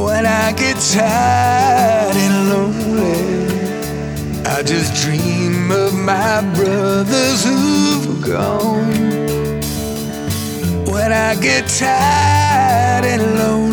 When I get tired and lonely, I just dream of my brothers who've gone. When I get tired and lonely,